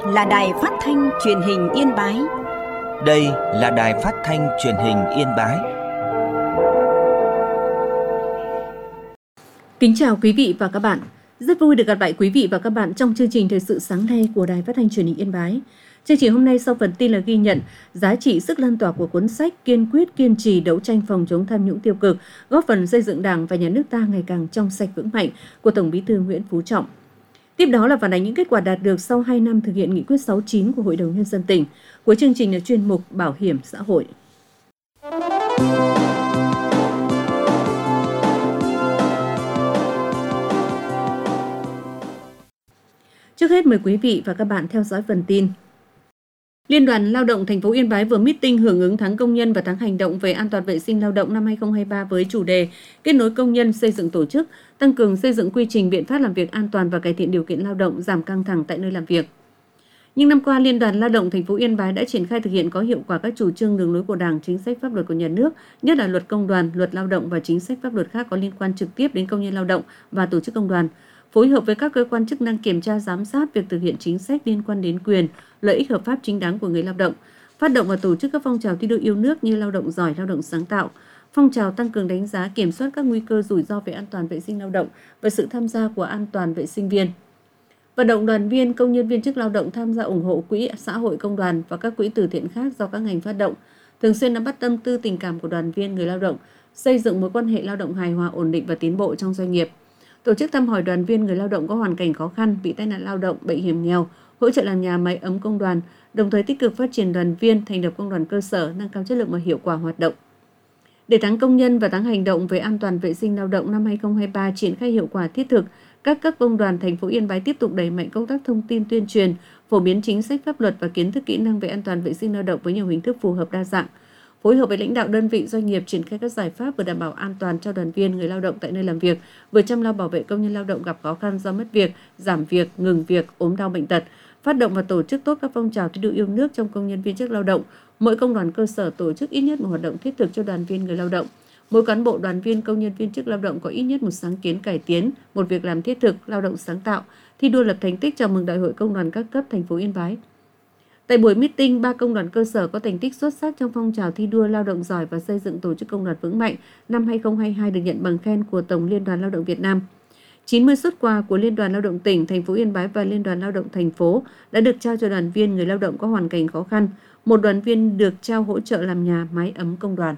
là Đài Phát thanh Truyền hình Yên Bái. Đây là Đài Phát thanh Truyền hình Yên Bái. Kính chào quý vị và các bạn. Rất vui được gặp lại quý vị và các bạn trong chương trình Thời sự sáng nay của Đài Phát thanh Truyền hình Yên Bái. Chương trình hôm nay sau phần tin là ghi nhận giá trị sức lan tỏa của cuốn sách Kiên quyết kiên trì đấu tranh phòng chống tham nhũng tiêu cực, góp phần xây dựng Đảng và Nhà nước ta ngày càng trong sạch vững mạnh của Tổng Bí thư Nguyễn Phú Trọng. Tiếp đó là phản ánh những kết quả đạt được sau 2 năm thực hiện nghị quyết 69 của Hội đồng Nhân dân tỉnh. Cuối chương trình là chuyên mục Bảo hiểm xã hội. Trước hết mời quý vị và các bạn theo dõi phần tin. Liên đoàn Lao động thành phố Yên Bái vừa meeting hưởng ứng tháng công nhân và tháng hành động về an toàn vệ sinh lao động năm 2023 với chủ đề kết nối công nhân, xây dựng tổ chức, tăng cường xây dựng quy trình biện pháp làm việc an toàn và cải thiện điều kiện lao động, giảm căng thẳng tại nơi làm việc. Những năm qua, Liên đoàn Lao động thành phố Yên Bái đã triển khai thực hiện có hiệu quả các chủ trương đường lối của Đảng, chính sách pháp luật của nhà nước, nhất là luật công đoàn, luật lao động và chính sách pháp luật khác có liên quan trực tiếp đến công nhân lao động và tổ chức công đoàn. Phối hợp với các cơ quan chức năng kiểm tra giám sát việc thực hiện chính sách liên quan đến quyền, lợi ích hợp pháp chính đáng của người lao động, phát động và tổ chức các phong trào thi đua yêu nước như lao động giỏi, lao động sáng tạo, phong trào tăng cường đánh giá kiểm soát các nguy cơ rủi ro về an toàn vệ sinh lao động và sự tham gia của an toàn vệ sinh viên. Vận động đoàn viên, công nhân viên chức lao động tham gia ủng hộ quỹ xã hội công đoàn và các quỹ từ thiện khác do các ngành phát động, thường xuyên nắm bắt tâm tư tình cảm của đoàn viên người lao động, xây dựng mối quan hệ lao động hài hòa, ổn định và tiến bộ trong doanh nghiệp. Tổ chức thăm hỏi đoàn viên người lao động có hoàn cảnh khó khăn, bị tai nạn lao động, bệnh hiểm nghèo, hỗ trợ làm nhà máy ấm công đoàn, đồng thời tích cực phát triển đoàn viên, thành lập công đoàn cơ sở, nâng cao chất lượng và hiệu quả hoạt động. Để tháng công nhân và tháng hành động về an toàn vệ sinh lao động năm 2023 triển khai hiệu quả thiết thực, các cấp công đoàn thành phố Yên Bái tiếp tục đẩy mạnh công tác thông tin tuyên truyền, phổ biến chính sách pháp luật và kiến thức kỹ năng về an toàn vệ sinh lao động với nhiều hình thức phù hợp đa dạng. Phối hợp với lãnh đạo đơn vị doanh nghiệp triển khai các giải pháp vừa đảm bảo an toàn cho đoàn viên người lao động tại nơi làm việc, vừa chăm lo bảo vệ công nhân lao động gặp khó khăn do mất việc, giảm việc, ngừng việc, ốm đau bệnh tật, phát động và tổ chức tốt các phong trào thi đua yêu nước trong công nhân viên chức lao động. Mỗi công đoàn cơ sở tổ chức ít nhất một hoạt động thiết thực cho đoàn viên người lao động. Mỗi cán bộ, đoàn viên, công nhân viên chức lao động có ít nhất một sáng kiến cải tiến, một việc làm thiết thực, lao động sáng tạo, thi đua lập thành tích chào mừng Đại hội Công đoàn các cấp thành phố Yên Bái. Tại buổi meeting, 3 công đoàn cơ sở có thành tích xuất sắc trong phong trào thi đua lao động giỏi và xây dựng tổ chức công đoàn vững mạnh năm 2022 được nhận bằng khen của Tổng Liên đoàn Lao động Việt Nam. 90 suất quà của Liên đoàn Lao động tỉnh, thành phố Yên Bái và Liên đoàn Lao động thành phố đã được trao cho đoàn viên người lao động có hoàn cảnh khó khăn. Một đoàn viên được trao hỗ trợ làm nhà máy ấm công đoàn.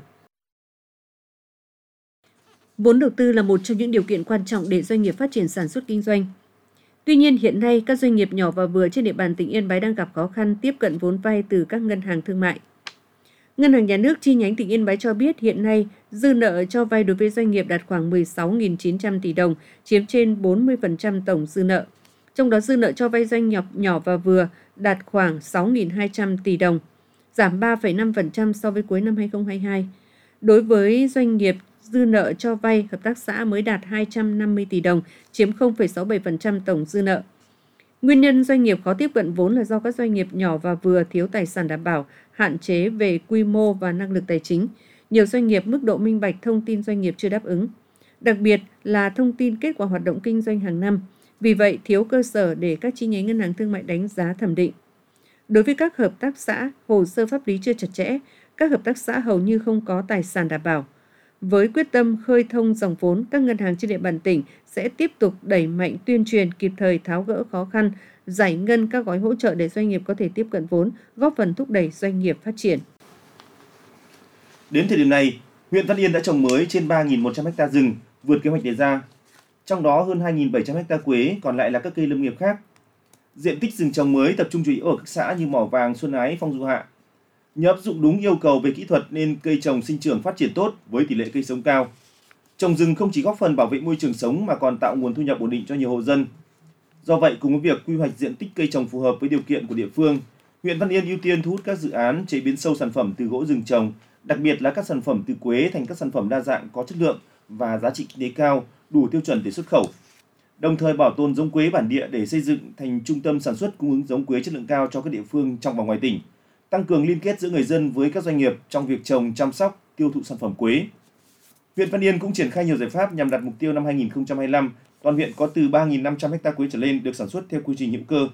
Vốn đầu tư là một trong những điều kiện quan trọng để doanh nghiệp phát triển sản xuất kinh doanh. Tuy nhiên, hiện nay các doanh nghiệp nhỏ và vừa trên địa bàn tỉnh Yên Bái đang gặp khó khăn tiếp cận vốn vay từ các ngân hàng thương mại. Ngân hàng Nhà nước chi nhánh tỉnh Yên Bái cho biết hiện nay dư nợ cho vay đối với doanh nghiệp đạt khoảng 16.900 tỷ đồng, chiếm trên 40% tổng dư nợ. Trong đó dư nợ cho vay doanh nghiệp nhỏ và vừa đạt khoảng 6.200 tỷ đồng, giảm 3,5% so với cuối năm 2022. Đối với doanh nghiệp dư nợ cho vay hợp tác xã mới đạt 250 tỷ đồng, chiếm 0,67% tổng dư nợ. Nguyên nhân doanh nghiệp khó tiếp cận vốn là do các doanh nghiệp nhỏ và vừa thiếu tài sản đảm bảo, hạn chế về quy mô và năng lực tài chính. Nhiều doanh nghiệp mức độ minh bạch thông tin doanh nghiệp chưa đáp ứng. Đặc biệt là thông tin kết quả hoạt động kinh doanh hàng năm. Vì vậy, thiếu cơ sở để các chi nhánh ngân hàng thương mại đánh giá thẩm định. Đối với các hợp tác xã, hồ sơ pháp lý chưa chặt chẽ, các hợp tác xã hầu như không có tài sản đảm bảo. Với quyết tâm khơi thông dòng vốn, các ngân hàng trên địa bàn tỉnh sẽ tiếp tục đẩy mạnh tuyên truyền kịp thời tháo gỡ khó khăn, giải ngân các gói hỗ trợ để doanh nghiệp có thể tiếp cận vốn, góp phần thúc đẩy doanh nghiệp phát triển. Đến thời điểm này, huyện Văn Yên đã trồng mới trên 3.100 ha rừng, vượt kế hoạch đề ra. Trong đó hơn 2.700 ha quế, còn lại là các cây lâm nghiệp khác. Diện tích rừng trồng mới tập trung chủ yếu ở các xã như Mỏ Vàng, Xuân Ái, Phong Du Hạ. Nhờ áp dụng đúng yêu cầu về kỹ thuật nên cây trồng sinh trưởng phát triển tốt với tỷ lệ cây sống cao. Trồng rừng không chỉ góp phần bảo vệ môi trường sống mà còn tạo nguồn thu nhập ổn định cho nhiều hộ dân. Do vậy, cùng với việc quy hoạch diện tích cây trồng phù hợp với điều kiện của địa phương, huyện Văn Yên ưu tiên thu hút các dự án chế biến sâu sản phẩm từ gỗ rừng trồng, đặc biệt là các sản phẩm từ quế thành các sản phẩm đa dạng có chất lượng và giá trị kinh tế cao, đủ tiêu chuẩn để xuất khẩu. Đồng thời bảo tồn giống quế bản địa để xây dựng thành trung tâm sản xuất cung ứng giống quế chất lượng cao cho các địa phương trong và ngoài tỉnh. Tăng cường liên kết giữa người dân với các doanh nghiệp trong việc trồng, chăm sóc, tiêu thụ sản phẩm quế. Huyện Văn Yên cũng triển khai nhiều giải pháp nhằm đạt mục tiêu năm 2025, toàn huyện có từ 3.500 ha quế trở lên được sản xuất theo quy trình hữu cơ.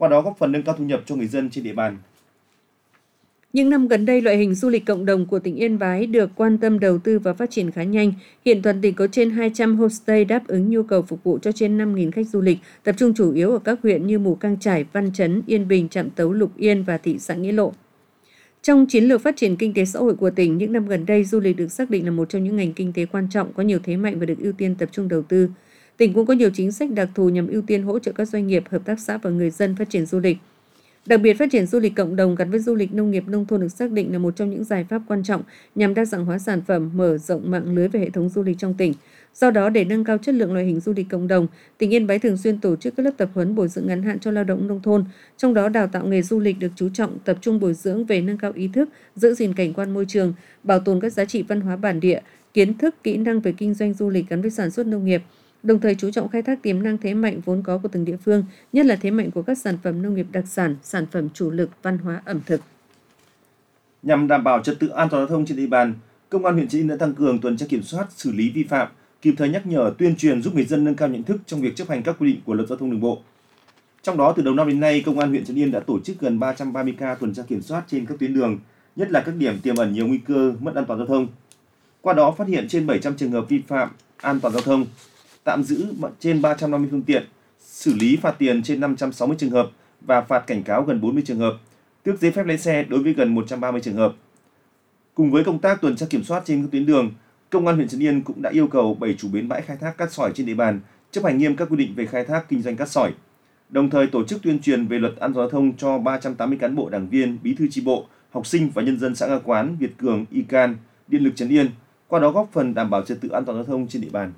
qua đó góp phần nâng cao thu nhập cho người dân trên địa bàn. Những năm gần đây, loại hình du lịch cộng đồng của tỉnh Yên Bái được quan tâm đầu tư và phát triển khá nhanh. Hiện toàn tỉnh có trên 200 homestay đáp ứng nhu cầu phục vụ cho trên 5.000 khách du lịch, tập trung chủ yếu ở các huyện như Mù Cang Chải, Văn Chấn, Yên Bình, Trạm Tấu, Lục Yên và thị xã Nghĩa Lộ. Trong chiến lược phát triển kinh tế xã hội của tỉnh, những năm gần đây, du lịch được xác định là một trong những ngành kinh tế quan trọng, có nhiều thế mạnh và được ưu tiên tập trung đầu tư. Tỉnh cũng có nhiều chính sách đặc thù nhằm ưu tiên hỗ trợ các doanh nghiệp, hợp tác xã và người dân phát triển du lịch. Đặc biệt, phát triển du lịch cộng đồng gắn với du lịch nông nghiệp nông thôn được xác định là một trong những giải pháp quan trọng nhằm đa dạng hóa sản phẩm, mở rộng mạng lưới về hệ thống du lịch trong tỉnh. Do đó, để nâng cao chất lượng loại hình du lịch cộng đồng, tỉnh Yên Bái thường xuyên tổ chức các lớp tập huấn bồi dưỡng ngắn hạn cho lao động nông thôn. Trong đó, đào tạo nghề du lịch được chú trọng tập trung bồi dưỡng về nâng cao ý thức, giữ gìn cảnh quan môi trường, bảo tồn các giá trị văn hóa bản địa, kiến thức, kỹ năng về kinh doanh du lịch gắn với sản xuất nông nghiệp. Đồng thời chú trọng khai thác tiềm năng thế mạnh vốn có của từng địa phương, nhất là thế mạnh của các sản phẩm nông nghiệp đặc sản, sản phẩm chủ lực, văn hóa ẩm thực. Nhằm đảm bảo trật tự an toàn giao thông trên địa bàn, Công an huyện Trấn Yên đã tăng cường tuần tra kiểm soát, xử lý vi phạm, kịp thời nhắc nhở, tuyên truyền giúp người dân nâng cao nhận thức trong việc chấp hành các quy định của Luật Giao thông Đường bộ. Trong đó, từ đầu năm đến nay, Công an huyện Trấn Yên đã tổ chức gần 330 ca tuần tra kiểm soát trên các tuyến đường, nhất là các điểm tiềm ẩn nhiều nguy cơ mất an toàn giao thông. Qua đó phát hiện trên 700 trường hợp vi phạm an toàn giao thông, tạm giữ trên 350 phương tiện, xử lý phạt tiền trên 560 trường hợp và phạt cảnh cáo gần 40 trường hợp, tước giấy phép lái xe đối với gần 130 trường hợp. Cùng với công tác tuần tra kiểm soát trên các tuyến đường, Công an huyện Trấn Yên cũng đã yêu cầu 7 chủ bến bãi khai thác cát sỏi trên địa bàn chấp hành nghiêm các quy định về khai thác kinh doanh cát sỏi. Đồng thời tổ chức tuyên truyền về luật an toàn giao thông cho 380 cán bộ đảng viên, bí thư chi bộ, học sinh và nhân dân xã Nga Quán, Việt Cường, Y Can, Điện lực Trấn Yên, qua đó góp phần đảm bảo trật tự an toàn giao thông trên địa bàn.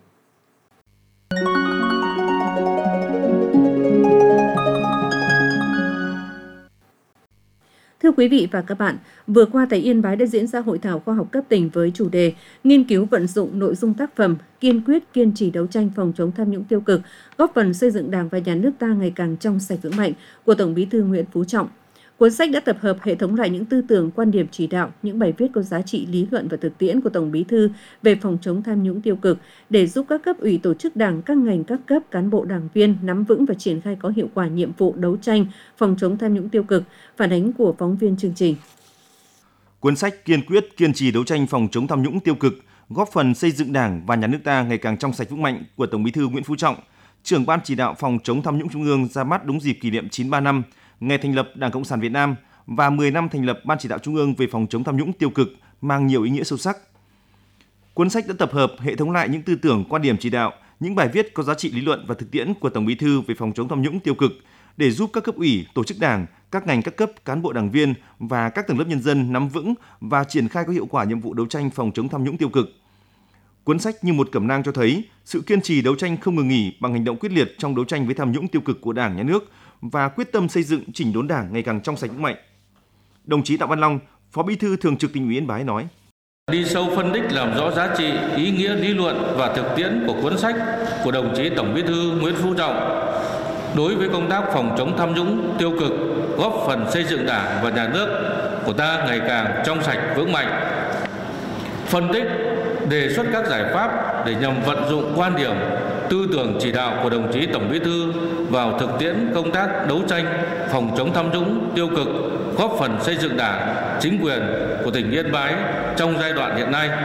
Thưa quý vị và các bạn, vừa qua tại Yên Bái đã diễn ra hội thảo khoa học cấp tỉnh với chủ đề nghiên cứu vận dụng nội dung tác phẩm, kiên quyết kiên trì đấu tranh phòng chống tham nhũng tiêu cực, góp phần xây dựng Đảng và Nhà nước ta ngày càng trong sạch vững mạnh của Tổng Bí thư Nguyễn Phú Trọng. Cuốn sách đã tập hợp hệ thống lại những tư tưởng, quan điểm chỉ đạo, những bài viết có giá trị lý luận và thực tiễn của Tổng Bí thư về phòng chống tham nhũng tiêu cực để giúp các cấp ủy tổ chức Đảng, các ngành các cấp, cán bộ đảng viên nắm vững và triển khai có hiệu quả nhiệm vụ đấu tranh phòng chống tham nhũng tiêu cực, phản ánh của phóng viên chương trình. Cuốn sách Kiên quyết kiên trì đấu tranh phòng chống tham nhũng tiêu cực, góp phần xây dựng Đảng và Nhà nước ta ngày càng trong sạch vững mạnh của Tổng Bí thư Nguyễn Phú Trọng, trưởng Ban chỉ đạo phòng chống tham nhũng Trung ương, ra mắt đúng dịp kỷ niệm 93 năm ngày thành lập Đảng Cộng sản Việt Nam và 10 năm thành lập Ban chỉ đạo Trung ương về phòng chống tham nhũng tiêu cực, mang nhiều ý nghĩa sâu sắc. Cuốn sách đã tập hợp hệ thống lại những tư tưởng, quan điểm chỉ đạo, những bài viết có giá trị lý luận và thực tiễn của Tổng Bí thư về phòng chống tham nhũng tiêu cực để giúp các cấp ủy, tổ chức Đảng, các ngành các cấp, cán bộ đảng viên và các tầng lớp nhân dân nắm vững và triển khai có hiệu quả nhiệm vụ đấu tranh phòng chống tham nhũng tiêu cực. Cuốn sách như một cẩm nang cho thấy sự kiên trì đấu tranh không ngừng nghỉ bằng hành động quyết liệt trong đấu tranh với tham nhũng tiêu cực của Đảng, Nhà nước và quyết tâm xây dựng chỉnh đốn Đảng ngày càng trong sạch vững mạnh. Đồng chí Đặng Văn Long, Phó Bí thư Thường trực Tỉnh ủy Yên Bái nói: Đi sâu phân tích làm rõ giá trị, ý nghĩa lý luận và thực tiễn của cuốn sách của đồng chí Tổng Bí thư Nguyễn Phú Trọng đối với công tác phòng chống tham nhũng tiêu cực, góp phần xây dựng Đảng và Nhà nước của ta ngày càng trong sạch vững mạnh. Phân tích, đề xuất các giải pháp để nhằm vận dụng quan điểm, tư tưởng chỉ đạo của đồng chí Tổng Bí thư vào thực tiễn công tác đấu tranh phòng chống tham nhũng tiêu cực, góp phần xây dựng Đảng, chính quyền của tỉnh Yên Bái trong giai đoạn hiện nay.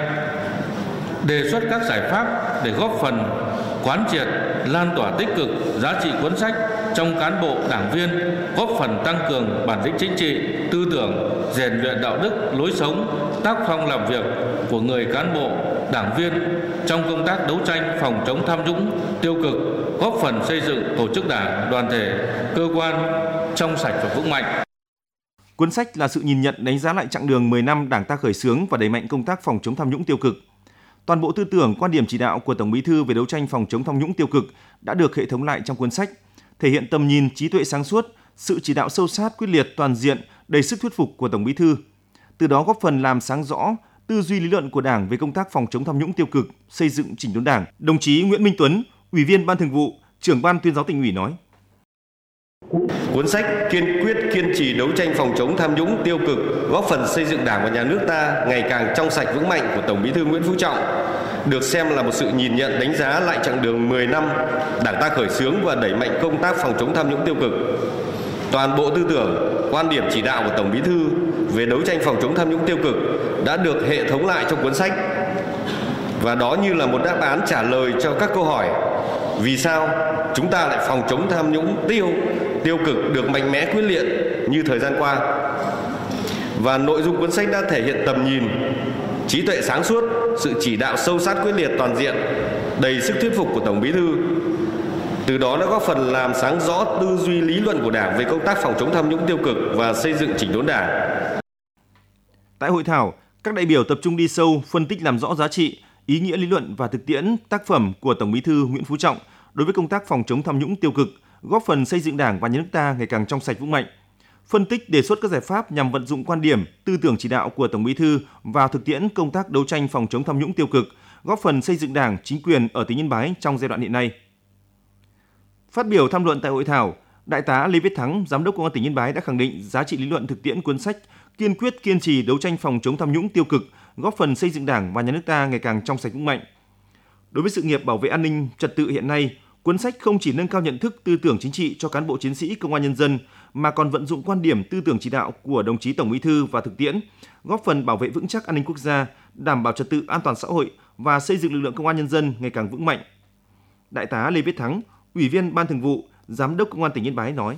Đề xuất các giải pháp để góp phần quán triệt, lan tỏa tích cực giá trị cuốn sách trong cán bộ, đảng viên, góp phần tăng cường bản lĩnh chính trị, tư tưởng, rèn luyện đạo đức, lối sống, tác phong làm việc của người cán bộ, đảng viên trong công tác đấu tranh phòng chống tham nhũng tiêu cực, góp phần xây dựng tổ chức Đảng, đoàn thể, cơ quan trong sạch và vững mạnh. Cuốn sách là sự nhìn nhận, đánh giá lại chặng đường 10 năm Đảng ta khởi xướng và đẩy mạnh công tác phòng chống tham nhũng tiêu cực. Toàn bộ tư tưởng, quan điểm chỉ đạo của Tổng Bí thư về đấu tranh phòng chống tham nhũng tiêu cực đã được hệ thống lại trong cuốn sách, thể hiện tầm nhìn, trí tuệ sáng suốt, sự chỉ đạo sâu sát, quyết liệt, toàn diện, đầy sức thuyết phục của Tổng Bí thư. Từ đó góp phần làm sáng rõ tư duy lý luận của Đảng về công tác phòng chống tham nhũng tiêu cực, xây dựng chỉnh đốn Đảng. Đồng chí Nguyễn Minh Tuấn, Ủy viên Ban Thường vụ, Trưởng Ban Tuyên giáo Tỉnh ủy nói: Cuốn sách Kiên quyết kiên trì đấu tranh phòng chống tham nhũng tiêu cực, góp phần xây dựng Đảng và Nhà nước ta ngày càng trong sạch vững mạnh của Tổng Bí thư Nguyễn Phú Trọng được xem là một sự nhìn nhận, đánh giá lại chặng đường 10 năm Đảng ta khởi xướng và đẩy mạnh công tác phòng chống tham nhũng tiêu cực. Toàn bộ tư tưởng, quan điểm chỉ đạo của Tổng Bí thư về đấu tranh phòng chống tham nhũng tiêu cực đã được hệ thống lại trong cuốn sách. Và đó như là một đáp án trả lời cho các câu hỏi vì sao chúng ta lại phòng chống tham nhũng tiêu cực được mạnh mẽ quyết liệt như thời gian qua. Và nội dung cuốn sách đã thể hiện tầm nhìn, trí tuệ sáng suốt, sự chỉ đạo sâu sát quyết liệt toàn diện, đầy sức thuyết phục của Tổng Bí thư. Từ đó đã góp phần làm sáng rõ tư duy lý luận của Đảng về công tác phòng chống tham nhũng tiêu cực và xây dựng chỉnh đốn Đảng. Tại hội thảo, các đại biểu tập trung đi sâu, phân tích làm rõ giá trị, ý nghĩa lý luận và thực tiễn tác phẩm của Tổng Bí thư Nguyễn Phú Trọng đối với công tác phòng chống tham nhũng tiêu cực, góp phần xây dựng Đảng và Nhà nước ta ngày càng trong sạch vững mạnh. Phân tích đề xuất các giải pháp nhằm vận dụng quan điểm, tư tưởng chỉ đạo của Tổng Bí thư vào thực tiễn công tác đấu tranh phòng chống tham nhũng tiêu cực, góp phần xây dựng Đảng, chính quyền ở tỉnh Yên Bái trong giai đoạn hiện nay. Phát biểu tham luận tại hội thảo, Đại tá Lê Viết Thắng, Giám đốc Công an tỉnh Yên Bái đã khẳng định giá trị lý luận thực tiễn cuốn sách, kiên quyết kiên trì đấu tranh phòng chống tham nhũng tiêu cực, góp phần xây dựng Đảng và Nhà nước ta ngày càng trong sạch vững mạnh. Đối với sự nghiệp bảo vệ an ninh trật tự hiện nay, cuốn sách không chỉ nâng cao nhận thức tư tưởng chính trị cho cán bộ chiến sĩ công an nhân dân, mà còn vận dụng quan điểm tư tưởng chỉ đạo của đồng chí Tổng Bí thư và thực tiễn, góp phần bảo vệ vững chắc an ninh quốc gia, đảm bảo trật tự an toàn xã hội và xây dựng lực lượng công an nhân dân ngày càng vững mạnh. Đại tá Lê Viết Thắng, Ủy viên Ban Thường vụ, Giám đốc Công an tỉnh Yên Bái nói: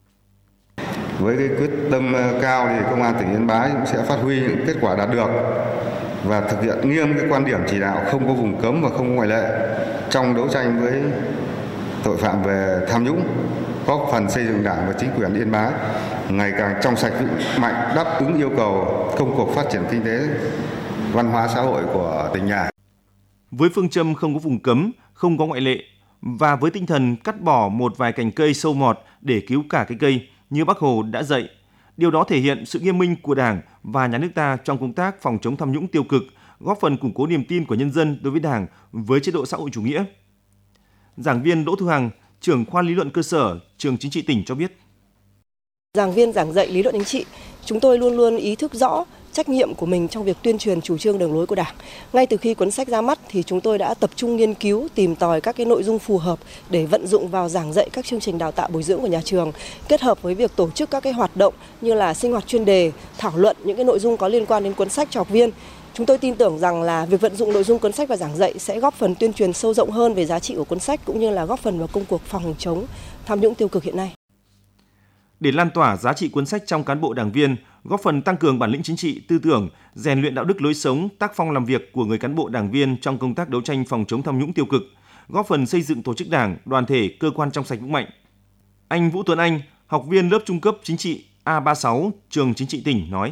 Với cái quyết tâm cao thì Công an tỉnh Yên Bái cũng sẽ phát huy những kết quả đạt được và thực hiện nghiêm cái quan điểm chỉ đạo không có vùng cấm và không có ngoại lệ trong đấu tranh với tội phạm về tham nhũng, góp phần xây dựng Đảng và chính quyền Yên Bái ngày càng trong sạch vững mạnh, đáp ứng yêu cầu công cuộc phát triển kinh tế, văn hóa xã hội của tỉnh nhà. Với phương châm không có vùng cấm, không có ngoại lệ và với tinh thần cắt bỏ một vài cành cây sâu mọt để cứu cả cái cây như Bác Hồ đã dạy, điều đó thể hiện sự nghiêm minh của Đảng và Nhà nước ta trong công tác phòng chống tham nhũng tiêu cực, góp phần củng cố niềm tin của nhân dân đối với Đảng, với chế độ xã hội chủ nghĩa. Giảng viên Đỗ Thu Hằng, trưởng khoa lý luận cơ sở, Trường Chính trị tỉnh cho biết: Giảng viên giảng dạy lý luận chính trị, chúng tôi luôn luôn ý thức rõ trách nhiệm của mình trong việc tuyên truyền chủ trương đường lối của Đảng. Ngay từ khi cuốn sách ra mắt thì chúng tôi đã tập trung nghiên cứu, tìm tòi các cái nội dung phù hợp để vận dụng vào giảng dạy các chương trình đào tạo bồi dưỡng của nhà trường, kết hợp với việc tổ chức các cái hoạt động như là sinh hoạt chuyên đề, thảo luận những cái nội dung có liên quan đến cuốn sách cho học viên. Chúng tôi tin tưởng rằng là việc vận dụng nội dung cuốn sách và giảng dạy sẽ góp phần tuyên truyền sâu rộng hơn về giá trị của cuốn sách cũng như là góp phần vào công cuộc phòng chống tham nhũng tiêu cực hiện nay. Để lan tỏa giá trị cuốn sách trong cán bộ đảng viên, góp phần tăng cường bản lĩnh chính trị, tư tưởng, rèn luyện đạo đức lối sống, tác phong làm việc của người cán bộ đảng viên trong công tác đấu tranh phòng chống tham nhũng tiêu cực, góp phần xây dựng tổ chức đảng, đoàn thể, cơ quan trong sạch vững mạnh. Anh Vũ Tuấn Anh, học viên lớp trung cấp chính trị A36, Trường Chính trị tỉnh nói: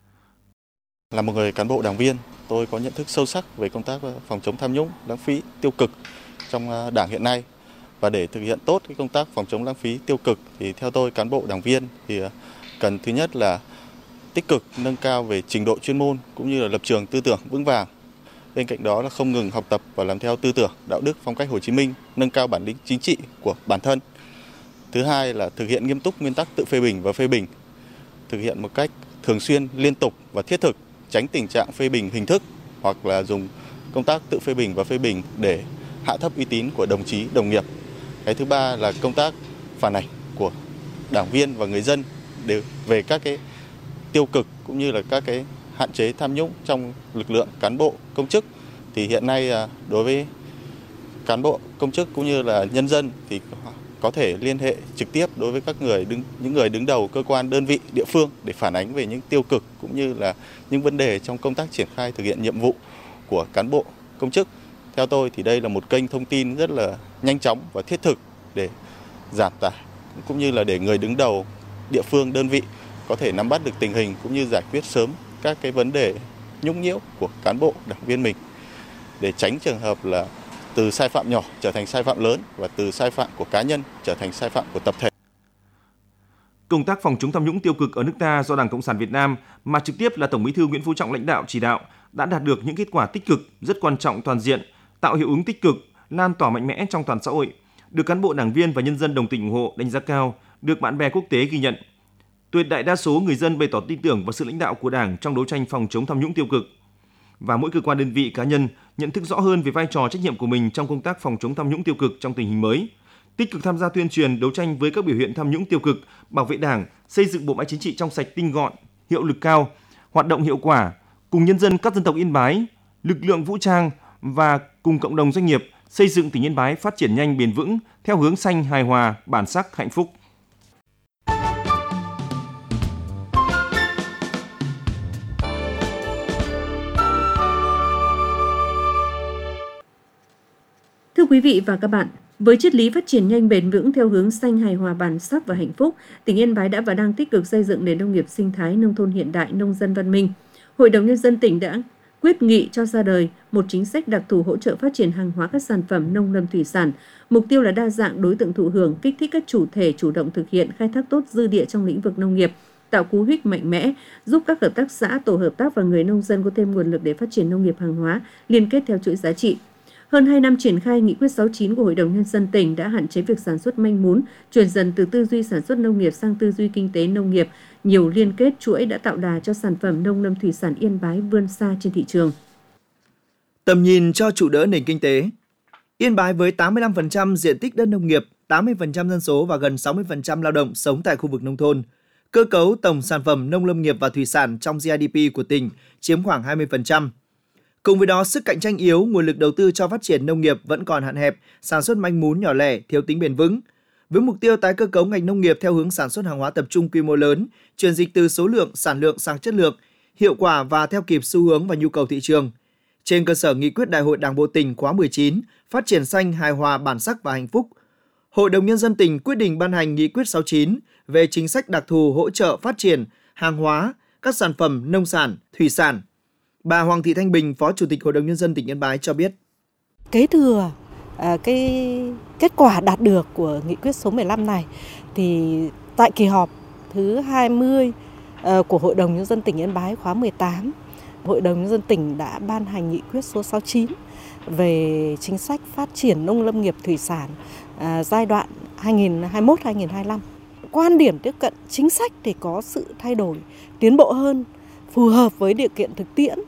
Là một người cán bộ đảng viên, tôi có nhận thức sâu sắc về công tác phòng chống tham nhũng, lãng phí, tiêu cực trong Đảng hiện nay. Và để thực hiện tốt cái công tác phòng chống lãng phí tiêu cực thì theo tôi cán bộ đảng viên thì cần thứ nhất là tích cực nâng cao về trình độ chuyên môn cũng như là lập trường tư tưởng vững vàng. Bên cạnh đó là không ngừng học tập và làm theo tư tưởng, đạo đức, phong cách Hồ Chí Minh, nâng cao bản lĩnh chính trị của bản thân. Thứ hai là thực hiện nghiêm túc nguyên tắc tự phê bình và phê bình, thực hiện một cách thường xuyên, liên tục và thiết thực, tránh tình trạng phê bình hình thức hoặc là dùng công tác tự phê bình và phê bình để hạ thấp uy tín của đồng chí, đồng nghiệp. Cái thứ ba là công tác phản ảnh của đảng viên và người dân đều về các cái tiêu cực cũng như là các cái hạn chế tham nhũng trong lực lượng cán bộ công chức. Thì hiện nay đối với cán bộ công chức cũng như là nhân dân thì có thể liên hệ trực tiếp đối với những người đứng đầu cơ quan, đơn vị, địa phương để phản ánh về những tiêu cực cũng như là những vấn đề trong công tác triển khai thực hiện nhiệm vụ của cán bộ công chức. Theo tôi thì đây là một kênh thông tin rất là nhanh chóng và thiết thực để giảm tải cũng như là để người đứng đầu địa phương, đơn vị có thể nắm bắt được tình hình cũng như giải quyết sớm các cái vấn đề nhũng nhiễu của cán bộ đảng viên mình để tránh trường hợp là từ sai phạm nhỏ trở thành sai phạm lớn và từ sai phạm của cá nhân trở thành sai phạm của tập thể. Công tác phòng chống tham nhũng tiêu cực ở nước ta do Đảng Cộng sản Việt Nam mà trực tiếp là Tổng Bí thư Nguyễn Phú Trọng lãnh đạo chỉ đạo đã đạt được những kết quả tích cực rất quan trọng, toàn diện, tạo hiệu ứng tích cực, lan tỏa mạnh mẽ trong toàn xã hội, được cán bộ đảng viên và nhân dân đồng tình ủng hộ, đánh giá cao, được bạn bè quốc tế ghi nhận. Tuyệt đại đa số người dân bày tỏ tin tưởng vào sự lãnh đạo của Đảng trong đấu tranh phòng chống tham nhũng tiêu cực. Và mỗi cơ quan, đơn vị, cá nhân nhận thức rõ hơn về vai trò, trách nhiệm của mình trong công tác phòng chống tham nhũng tiêu cực trong tình hình mới, tích cực tham gia tuyên truyền đấu tranh với các biểu hiện tham nhũng tiêu cực, bảo vệ Đảng, xây dựng bộ máy chính trị trong sạch tinh gọn, hiệu lực cao, hoạt động hiệu quả, cùng nhân dân các dân tộc Yên Bái, lực lượng vũ trang và cùng cộng đồng doanh nghiệp xây dựng tỉnh Yên Bái phát triển nhanh bền vững theo hướng xanh, hài hòa, bản sắc, hạnh phúc. Thưa quý vị và các bạn, với triết lý phát triển nhanh bền vững theo hướng xanh, hài hòa, bản sắc và hạnh phúc, tỉnh Yên Bái đã và đang tích cực xây dựng nền nông nghiệp sinh thái, nông thôn hiện đại, nông dân văn minh. Hội đồng Nhân dân tỉnh đã quyết nghị cho ra đời một chính sách đặc thù hỗ trợ phát triển hàng hóa các sản phẩm nông lâm thủy sản. Mục tiêu là đa dạng đối tượng thụ hưởng, kích thích các chủ thể chủ động thực hiện khai thác tốt dư địa trong lĩnh vực nông nghiệp, tạo cú hích mạnh mẽ, giúp các hợp tác xã, tổ hợp tác và người nông dân có thêm nguồn lực để phát triển nông nghiệp hàng hóa, liên kết theo chuỗi giá trị. Hơn 2 năm triển khai nghị quyết 69 của Hội đồng Nhân dân tỉnh đã hạn chế việc sản xuất manh mún, chuyển dần từ tư duy sản xuất nông nghiệp sang tư duy kinh tế nông nghiệp. Nhiều liên kết chuỗi đã tạo đà cho sản phẩm nông lâm thủy sản Yên Bái vươn xa trên thị trường. Tầm nhìn cho trụ đỡ nền kinh tế. Yên Bái với 85% diện tích đất nông nghiệp, 80% dân số và gần 60% lao động sống tại khu vực nông thôn. Cơ cấu tổng sản phẩm nông lâm nghiệp và thủy sản trong GDP của tỉnh chiếm khoảng 20%. Cùng với đó, sức cạnh tranh yếu, nguồn lực đầu tư cho phát triển nông nghiệp vẫn còn hạn hẹp, sản xuất manh mún nhỏ lẻ, thiếu tính bền vững. Với mục tiêu tái cơ cấu ngành nông nghiệp theo hướng sản xuất hàng hóa tập trung quy mô lớn, chuyển dịch từ số lượng, sản lượng sang chất lượng, hiệu quả và theo kịp xu hướng và nhu cầu thị trường. Trên cơ sở nghị quyết Đại hội Đảng bộ tỉnh khóa 19, phát triển xanh, hài hòa, bản sắc và hạnh phúc, Hội đồng Nhân dân tỉnh quyết định ban hành nghị quyết 69 về chính sách đặc thù hỗ trợ phát triển hàng hóa, các sản phẩm nông sản, thủy sản. Bà Hoàng Thị Thanh Bình, Phó Chủ tịch Hội đồng Nhân dân tỉnh Yên Bái cho biết. Kế thừa cái kết quả đạt được của nghị quyết số 15 này thì tại kỳ họp thứ 20 của Hội đồng Nhân dân tỉnh Yên Bái khóa 18, Hội đồng Nhân dân tỉnh đã ban hành nghị quyết số 69 về chính sách phát triển nông lâm nghiệp thủy sản giai đoạn 2021-2025. Quan điểm tiếp cận chính sách thì có sự thay đổi, tiến bộ hơn, phù hợp với điều kiện thực tiễn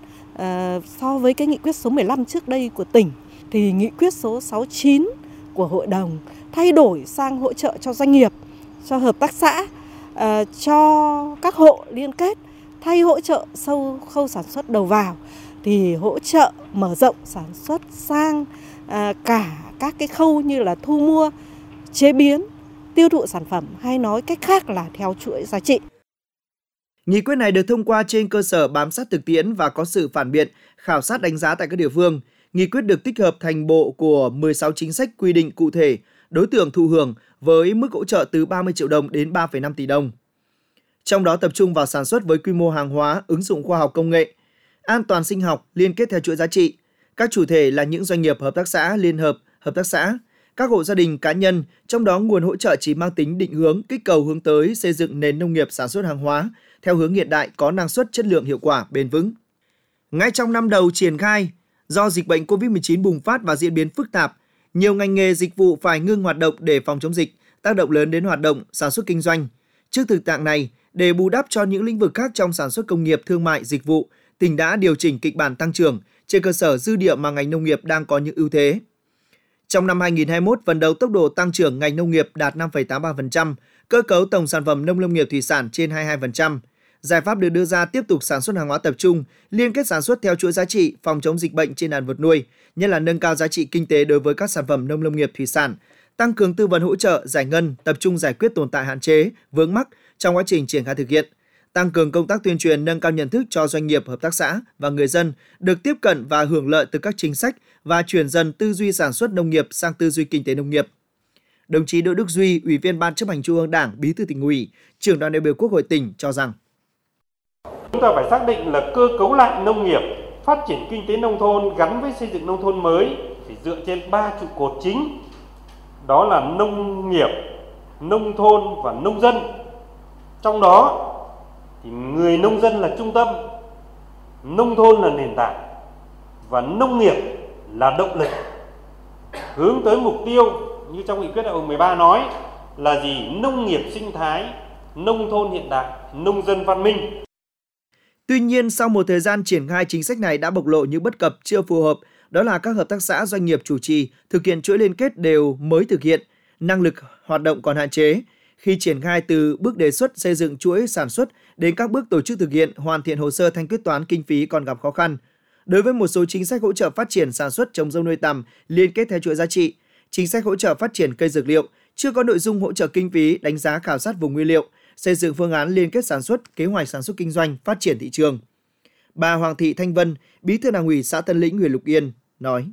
so với cái nghị quyết số 15 trước đây của tỉnh. Thì nghị quyết số 69 của Hội đồng thay đổi sang hỗ trợ cho doanh nghiệp, cho hợp tác xã, cho các hộ liên kết, thay hỗ trợ khâu sản xuất đầu vào thì hỗ trợ mở rộng sản xuất sang cả các cái khâu như là thu mua, chế biến, tiêu thụ sản phẩm, hay nói cách khác là theo chuỗi giá trị. Nghị quyết này được thông qua trên cơ sở bám sát thực tiễn và có sự phản biện, khảo sát đánh giá tại các địa phương. Nghị quyết được tích hợp thành bộ của 16 chính sách quy định cụ thể, đối tượng thụ hưởng với mức hỗ trợ từ 30 triệu đồng đến 3,5 tỷ đồng. Trong đó tập trung vào sản xuất với quy mô hàng hóa, ứng dụng khoa học công nghệ, an toàn sinh học, liên kết theo chuỗi giá trị. Các chủ thể là những doanh nghiệp, hợp tác xã, liên hợp, hợp tác xã, các hộ gia đình, cá nhân, trong đó nguồn hỗ trợ chỉ mang tính định hướng, kích cầu hướng tới xây dựng nền nông nghiệp sản xuất hàng hóa theo hướng hiện đại, có năng suất, chất lượng, hiệu quả, bền vững. Ngay trong năm đầu triển khai, do dịch bệnh COVID-19 bùng phát và diễn biến phức tạp, nhiều ngành nghề dịch vụ phải ngưng hoạt động để phòng chống dịch, tác động lớn đến hoạt động sản xuất kinh doanh. Trước thực trạng này, để bù đắp cho những lĩnh vực khác trong sản xuất công nghiệp, thương mại, dịch vụ, tỉnh đã điều chỉnh kịch bản tăng trưởng trên cơ sở dư địa mà ngành nông nghiệp đang có những ưu thế. Trong năm 2021, phấn đấu tốc độ tăng trưởng ngành nông nghiệp đạt 5,83%, cơ cấu tổng sản phẩm nông lâm nghiệp thủy sản trên 22%. Giải pháp được đưa ra tiếp tục sản xuất hàng hóa tập trung, liên kết sản xuất theo chuỗi giá trị, phòng chống dịch bệnh trên đàn vật nuôi, nhất là nâng cao giá trị kinh tế đối với các sản phẩm nông lâm nghiệp thủy sản, tăng cường tư vấn hỗ trợ, giải ngân, tập trung giải quyết tồn tại hạn chế, vướng mắc trong quá trình triển khai thực hiện, tăng cường công tác tuyên truyền, nâng cao nhận thức cho doanh nghiệp, hợp tác xã và người dân được tiếp cận và hưởng lợi từ các chính sách và chuyển dần tư duy sản xuất nông nghiệp sang tư duy kinh tế nông nghiệp. Đồng chí Đỗ Đức Duy, Ủy viên Ban Chấp hành Trung ương Đảng, Bí thư Tỉnh ủy, Trưởng đoàn đại biểu Quốc hội tỉnh cho rằng chúng ta phải xác định là cơ cấu lại nông nghiệp, phát triển kinh tế nông thôn gắn với xây dựng nông thôn mới phải dựa trên 3 trụ cột chính. Đó là nông nghiệp, nông thôn và nông dân. Trong đó thì người nông dân là trung tâm, nông thôn là nền tảng và nông nghiệp là động lực. Hướng tới mục tiêu như trong nghị quyết đại hội 13 nói là gì? Nông nghiệp sinh thái, nông thôn hiện đại, nông dân văn minh. Tuy nhiên, sau một thời gian triển khai chính sách này đã bộc lộ những bất cập chưa phù hợp, đó là các hợp tác xã doanh nghiệp chủ trì thực hiện chuỗi liên kết đều mới thực hiện, năng lực hoạt động còn hạn chế. Khi triển khai từ bước đề xuất xây dựng chuỗi sản xuất đến các bước tổ chức thực hiện, hoàn thiện hồ sơ thanh quyết toán kinh phí còn gặp khó khăn. Đối với một số chính sách hỗ trợ phát triển sản xuất trồng dâu nuôi tầm liên kết theo chuỗi giá trị, chính sách hỗ trợ phát triển cây dược liệu chưa có nội dung hỗ trợ kinh phí, đánh giá khảo sát vùng nguyên liệu, xây dựng phương án liên kết sản xuất, kế hoạch sản xuất kinh doanh, phát triển thị trường. Bà Hoàng Thị Thanh Vân, Bí thư Đảng ủy xã Tân Lĩnh, huyện Lục Yên nói: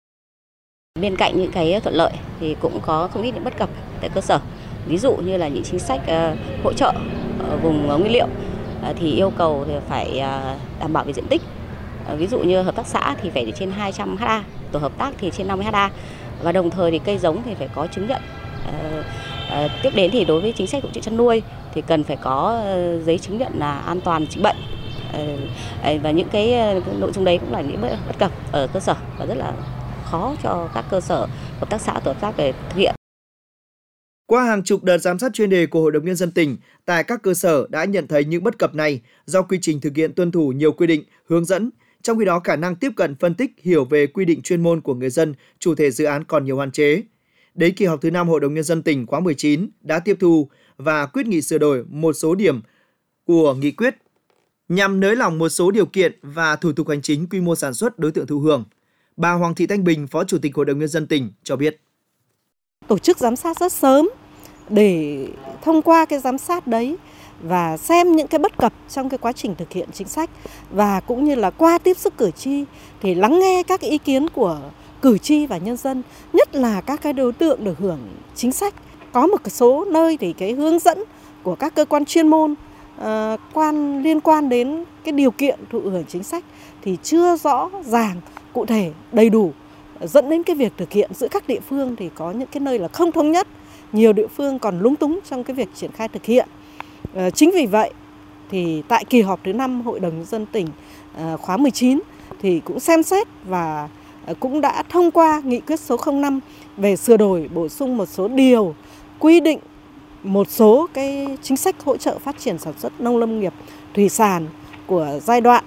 Bên cạnh những cái thuận lợi thì cũng có không ít những bất cập tại cơ sở. Ví dụ như là những chính sách hỗ trợ vùng nguyên liệu thì yêu cầu thì phải đảm bảo về diện tích. Ví dụ như hợp tác xã thì phải trên 200 ha, tổ hợp tác thì trên 50 ha. Và đồng thời thì cây giống thì phải có chứng nhận. Tiếp đến thì đối với chính sách hỗ trợ chăn nuôi thì cần phải có giấy chứng nhận là an toàn dịch bệnh. Và những cái nội dung đấy cũng là những bất cập ở cơ sở và rất là khó cho các cơ sở hợp tác xã, tổ hợp tác để thực hiện. Qua hàng chục đợt giám sát chuyên đề của Hội đồng Nhân dân tỉnh, tại các cơ sở đã nhận thấy những bất cập này do quy trình thực hiện tuân thủ nhiều quy định, hướng dẫn. Trong khi đó, khả năng tiếp cận, phân tích, hiểu về quy định chuyên môn của người dân, chủ thể dự án còn nhiều hạn chế. Đến kỳ họp thứ 5 Hội đồng Nhân dân tỉnh khóa 19 đã tiếp thu và quyết nghị sửa đổi một số điểm của nghị quyết nhằm nới lỏng một số điều kiện và thủ tục hành chính, quy mô sản xuất, đối tượng thụ hưởng. Bà Hoàng Thị Thanh Bình, Phó Chủ tịch Hội đồng Nhân dân tỉnh cho biết. Tổ chức giám sát rất sớm để thông qua cái giám sát đấy và xem những cái bất cập trong cái quá trình thực hiện chính sách, và cũng như là qua tiếp xúc cử tri thì lắng nghe các ý kiến của cử tri và nhân dân, nhất là các cái đối tượng được hưởng chính sách. Có một số nơi thì cái hướng dẫn của các cơ quan chuyên môn liên quan đến cái điều kiện thụ hưởng chính sách thì chưa rõ ràng, cụ thể, đầy đủ, dẫn đến cái việc thực hiện giữa các địa phương thì có những cái nơi là không thống nhất, nhiều địa phương còn lúng túng trong cái việc triển khai thực hiện. Chính vì vậy thì tại kỳ họp thứ 5 Hội đồng Nhân dân tỉnh khóa 19 thì cũng xem xét và cũng đã thông qua nghị quyết số 05 về sửa đổi, bổ sung một số điều quy định một số cái chính sách hỗ trợ phát triển sản xuất nông lâm nghiệp thủy sản của giai đoạn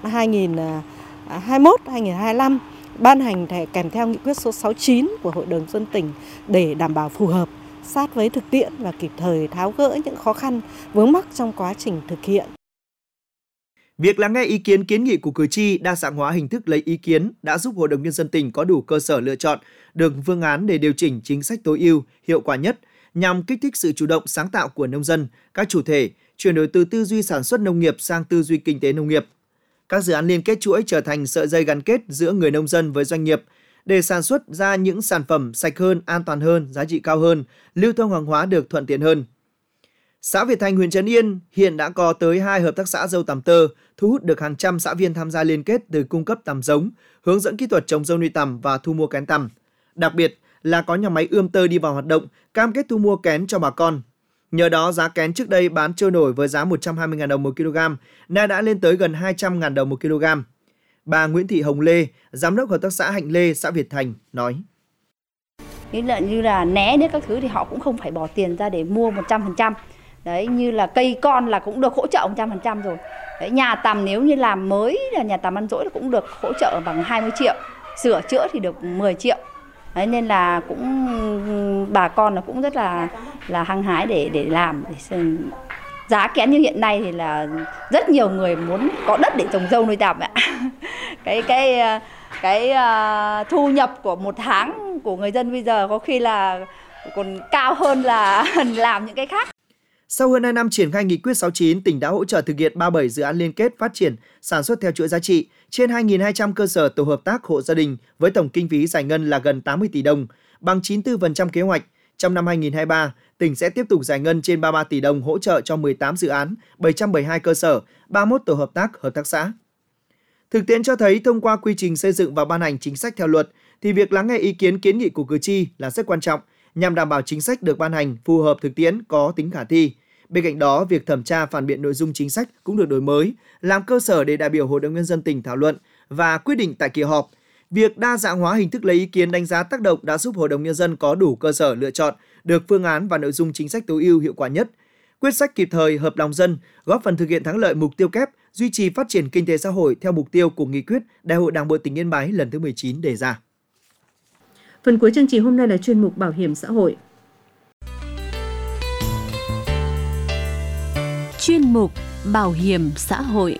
2021-2025, ban hành kèm theo nghị quyết số 69 của Hội đồng Nhân dân tỉnh để đảm bảo phù hợp, sát với thực tiễn và kịp thời tháo gỡ những khó khăn vướng mắc trong quá trình thực hiện. Việc lắng nghe ý kiến kiến nghị của cử tri, đa dạng hóa hình thức lấy ý kiến đã giúp Hội đồng Nhân dân tỉnh có đủ cơ sở lựa chọn được phương án để điều chỉnh chính sách tối ưu, hiệu quả nhất, nhằm kích thích sự chủ động sáng tạo của nông dân, các chủ thể, chuyển đổi từ tư duy sản xuất nông nghiệp sang tư duy kinh tế nông nghiệp. Các dự án liên kết chuỗi trở thành sợi dây gắn kết giữa người nông dân với doanh nghiệp để sản xuất ra những sản phẩm sạch hơn, an toàn hơn, giá trị cao hơn, lưu thông hàng hóa được thuận tiện hơn. Xã Việt Thành, huyện Trấn Yên hiện đã có tới 2 hợp tác xã dâu tằm tơ, thu hút được hàng trăm xã viên tham gia liên kết từ cung cấp tằm giống, hướng dẫn kỹ thuật trồng dâu nuôi tằm và thu mua kén tằm. Đặc biệt là có nhà máy ươm tơ đi vào hoạt động, cam kết thu mua kén cho bà con. Nhờ đó, giá kén trước đây bán trôi nổi với giá 120.000 đồng 1 kg, nay đã lên tới gần 200.000 đồng 1 kg. Bà Nguyễn Thị Hồng Lê, Giám đốc Hợp tác xã Hạnh Lê, xã Việt Thành, nói. Như là né đến các thứ thì họ cũng không phải bỏ tiền ra để mua 100%. Đấy, như là cây con là cũng được hỗ trợ 100% rồi. Đấy, nhà tằm nếu như làm mới là nhà tằm ăn dỗi là cũng được hỗ trợ bằng 20 triệu, sửa chữa thì được 10 triệu. Đấy, nên là cũng bà con là cũng rất là hăng hái để làm. Giá kén như hiện nay thì là rất nhiều người muốn có đất để trồng dâu nuôi tằm ạ. Cái thu nhập của một tháng của người dân bây giờ có khi là còn cao hơn là làm những cái khác. Sau hơn 2 năm triển khai nghị quyết 69, tỉnh đã hỗ trợ thực hiện 37 dự án liên kết phát triển sản xuất theo chuỗi giá trị, trên 2.200 cơ sở tổ hợp tác hộ gia đình với tổng kinh phí giải ngân là gần 80 tỷ đồng, bằng 94% kế hoạch. Trong năm 2023, tỉnh sẽ tiếp tục giải ngân trên 33 tỷ đồng hỗ trợ cho 18 dự án, 772 cơ sở, 31 tổ hợp tác xã. Thực tiễn cho thấy thông qua quy trình xây dựng và ban hành chính sách theo luật thì việc lắng nghe ý kiến kiến nghị của cử tri là rất quan trọng nhằm đảm bảo chính sách được ban hành phù hợp thực tiễn, có tính khả thi. Bên cạnh đó, việc thẩm tra phản biện nội dung chính sách cũng được đổi mới, làm cơ sở để đại biểu Hội đồng Nhân dân tỉnh thảo luận và quyết định tại kỳ họp. Việc đa dạng hóa hình thức lấy ý kiến đánh giá tác động đã giúp Hội đồng Nhân dân có đủ cơ sở lựa chọn được phương án và nội dung chính sách tối ưu hiệu quả nhất, quyết sách kịp thời, hợp lòng dân, góp phần thực hiện thắng lợi mục tiêu kép duy trì phát triển kinh tế xã hội theo mục tiêu của nghị quyết Đại hội Đảng bộ tỉnh Yên Bái lần thứ 19 đề ra. Phần cuối chương trình hôm nay là chuyên mục Bảo hiểm xã hội. chuyên mục Bảo hiểm xã hội.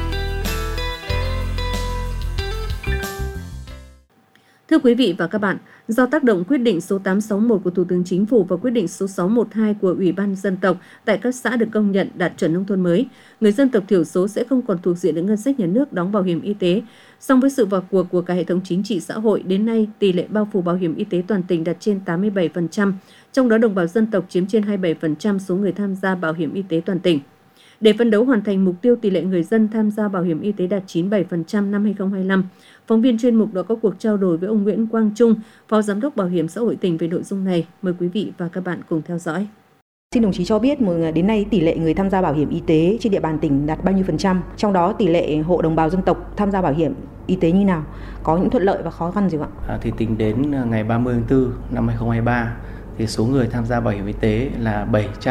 Thưa quý vị và các bạn, do tác động quyết định số 861 của Thủ tướng Chính phủ và quyết định số 612 của Ủy ban Dân tộc tại các xã được công nhận đạt chuẩn nông thôn mới, người dân tộc thiểu số sẽ không còn thuộc diện được ngân sách nhà nước đóng bảo hiểm y tế. Song với sự vào cuộc của cả hệ thống chính trị xã hội, đến nay tỷ lệ bao phủ bảo hiểm y tế toàn tỉnh đạt trên 87%, trong đó đồng bào dân tộc chiếm trên 27% số người tham gia bảo hiểm y tế toàn tỉnh. Để phấn đấu hoàn thành mục tiêu tỷ lệ người dân tham gia bảo hiểm y tế đạt 97% năm 2025, phóng viên chuyên mục đã có cuộc trao đổi với ông Nguyễn Quang Trung, Phó Giám đốc Bảo hiểm xã hội tỉnh về nội dung này. Mời quý vị và các bạn cùng theo dõi. Xin đồng chí cho biết đến nay tỷ lệ người tham gia bảo hiểm y tế trên địa bàn tỉnh đạt bao nhiêu %? Trong đó tỷ lệ hộ đồng bào dân tộc tham gia bảo hiểm y tế như nào? Có những thuận lợi và khó khăn gì không ạ? Thì tính đến ngày 30 tháng 4 năm 2023 thì số người tham gia bảo hiểm y tế là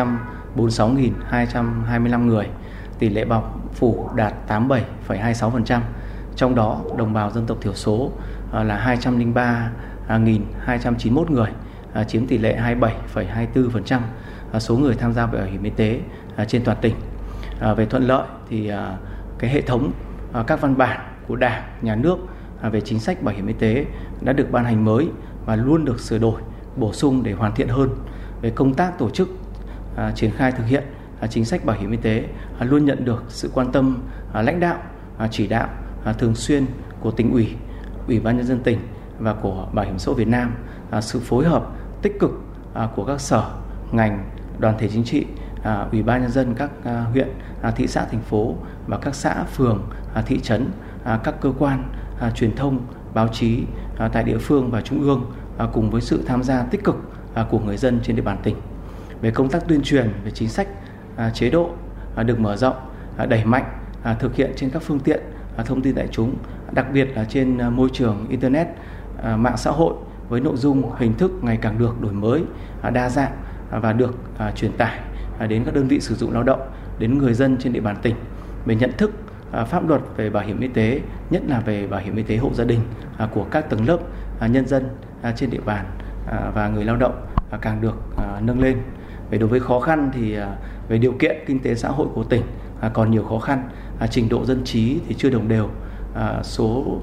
746.225 người. Tỷ lệ bao phủ đạt 87,26%. Trong đó đồng bào dân tộc thiểu số là 203.291 người, chiếm tỷ lệ 27,24% số người tham gia bảo hiểm y tế trên toàn tỉnh. Về thuận lợi thì cái hệ thống các văn bản của Đảng, Nhà nước về chính sách bảo hiểm y tế đã được ban hành mới và luôn được sửa đổi, bổ sung để hoàn thiện hơn. Về công tác tổ chức triển khai thực hiện chính sách bảo hiểm y tế luôn nhận được sự quan tâm lãnh đạo, chỉ đạo thường xuyên của Tỉnh ủy, Ủy ban Nhân dân tỉnh và của Bảo hiểm xã hội Việt Nam, sự phối hợp tích cực của các sở, ngành, đoàn thể chính trị, Ủy ban Nhân dân các huyện, thị xã, thành phố và các xã, phường, thị trấn, các cơ quan truyền thông, báo chí tại địa phương và trung ương cùng với sự tham gia tích cực của người dân trên địa bàn tỉnh. Về công tác tuyên truyền về chính sách, chế độ được mở rộng, đẩy mạnh thực hiện trên các phương tiện thông tin đại chúng, đặc biệt là trên môi trường Internet, mạng xã hội với nội dung hình thức ngày càng được đổi mới, đa dạng và được truyền tải đến các đơn vị sử dụng lao động, đến người dân trên địa bàn tỉnh về nhận thức pháp luật về bảo hiểm y tế, nhất là về bảo hiểm y tế hộ gia đình của các tầng lớp nhân dân trên địa bàn và người lao động càng được nâng lên. Về đối với khó khăn thì về điều kiện kinh tế xã hội của tỉnh còn nhiều khó khăn, trình độ dân trí thì chưa đồng đều, số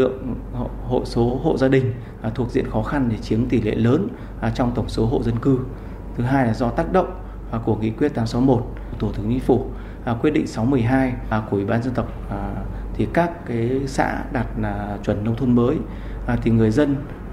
hộ gia đình thuộc diện khó khăn thì chiếm tỷ lệ lớn trong tổng số hộ dân cư. Thứ hai là do tác động của nghị quyết 861 của Thủ tướng Chính phủ, quyết định 612 của Ủy ban Dân tộc thì các cái xã đạt chuẩn nông thôn mới thì người dân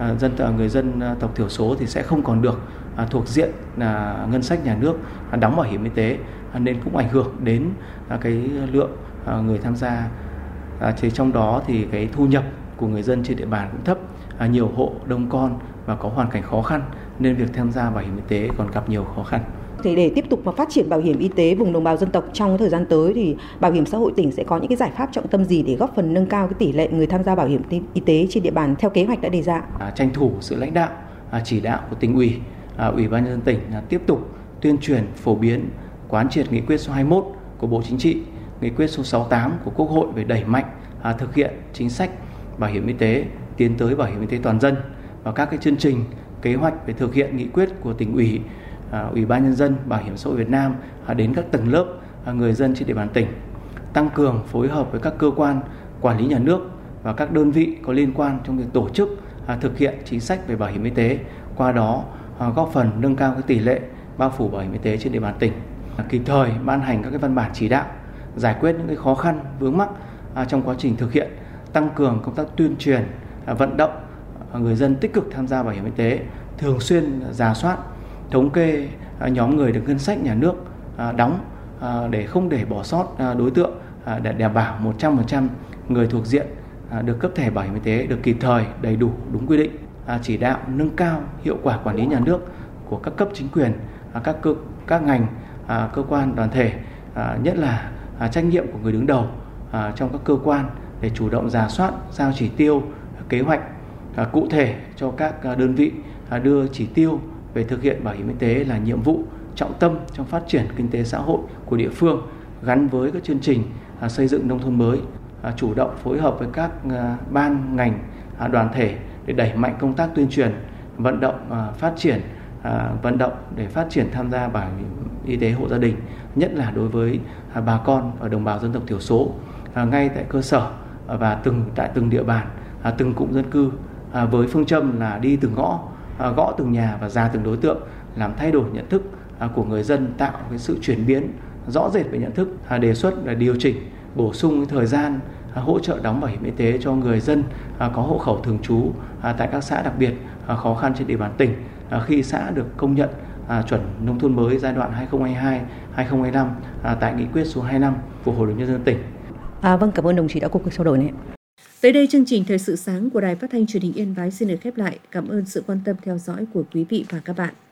tộc thiểu số thì sẽ không còn được thuộc diện ngân sách nhà nước đóng bảo hiểm y tế, nên cũng ảnh hưởng đến cái lượng người tham gia. Thì trong đó thì cái thu nhập của người dân trên địa bàn cũng thấp, nhiều hộ đông con và có hoàn cảnh khó khăn nên việc tham gia bảo hiểm y tế còn gặp nhiều khó khăn. Để tiếp tục mà phát triển bảo hiểm y tế vùng đồng bào dân tộc trong thời gian tới thì Bảo hiểm xã hội tỉnh sẽ có những cái giải pháp trọng tâm gì để góp phần nâng cao cái tỷ lệ người tham gia bảo hiểm y tế trên địa bàn theo kế hoạch đã đề ra? Tranh thủ sự lãnh đạo, chỉ đạo của Tỉnh ủy, Ủy ban Nhân dân tỉnh tiếp tục tuyên truyền, phổ biến, quán triệt nghị quyết số 21 của Bộ Chính trị, nghị quyết số 68 của Quốc hội về đẩy mạnh thực hiện chính sách bảo hiểm y tế, tiến tới bảo hiểm y tế toàn dân và các cái chương trình, kế hoạch về thực hiện nghị quyết của Tỉnh ủy, Ủy ban Nhân dân, Bảo hiểm xã hội Việt Nam đến các tầng lớp người dân trên địa bàn tỉnh, tăng cường phối hợp với các cơ quan quản lý nhà nước và các đơn vị có liên quan trong việc tổ chức thực hiện chính sách về bảo hiểm y tế, qua đó góp phần nâng cao cái tỷ lệ bao phủ bảo hiểm y tế trên địa bàn tỉnh, kịp thời ban hành các cái văn bản chỉ đạo, giải quyết những cái khó khăn vướng mắc trong quá trình thực hiện, tăng cường công tác tuyên truyền, vận động người dân tích cực tham gia bảo hiểm y tế, thường xuyên rà soát, thống kê nhóm người được ngân sách nhà nước đóng để không để bỏ sót đối tượng, để đảm bảo 100% người thuộc diện được cấp thẻ bảo hiểm y tế được kịp thời, đầy đủ, đúng quy định, chỉ đạo nâng cao hiệu quả quản lý nhà nước của các cấp chính quyền, các ngành, cơ quan, đoàn thể, nhất là trách nhiệm của người đứng đầu trong các cơ quan để chủ động rà soát, giao chỉ tiêu, kế hoạch cụ thể cho các đơn vị, đưa chỉ tiêu về thực hiện bảo hiểm y tế là nhiệm vụ trọng tâm trong phát triển kinh tế xã hội của địa phương, gắn với các chương trình xây dựng nông thôn mới, chủ động phối hợp với các ban ngành, đoàn thể để đẩy mạnh công tác tuyên truyền, vận động phát triển vận động để phát triển tham gia bảo hiểm y tế hộ gia đình, nhất là đối với bà con và đồng bào dân tộc thiểu số ngay tại cơ sở và tại từng địa bàn, từng cụm dân cư, với phương châm là đi từng ngõ, gõ từng nhà và ra từng đối tượng, làm thay đổi nhận thức của người dân, tạo cái sự chuyển biến rõ rệt về nhận thức, đề xuất là điều chỉnh bổ sung cái thời gian hỗ trợ đóng bảo hiểm y tế cho người dân có hộ khẩu thường trú tại các xã đặc biệt khó khăn trên địa bàn tỉnh khi xã được công nhận chuẩn nông thôn mới giai đoạn 2022-2025 tại nghị quyết số 25 của Hội đồng Nhân dân tỉnh. Vâng, cảm ơn đồng chí đã có cuộc trao đổi này. Tới đây chương trình Thời sự sáng của Đài Phát thanh Truyền hình Yên Bái xin được khép lại. Cảm ơn sự quan tâm theo dõi của quý vị và các bạn.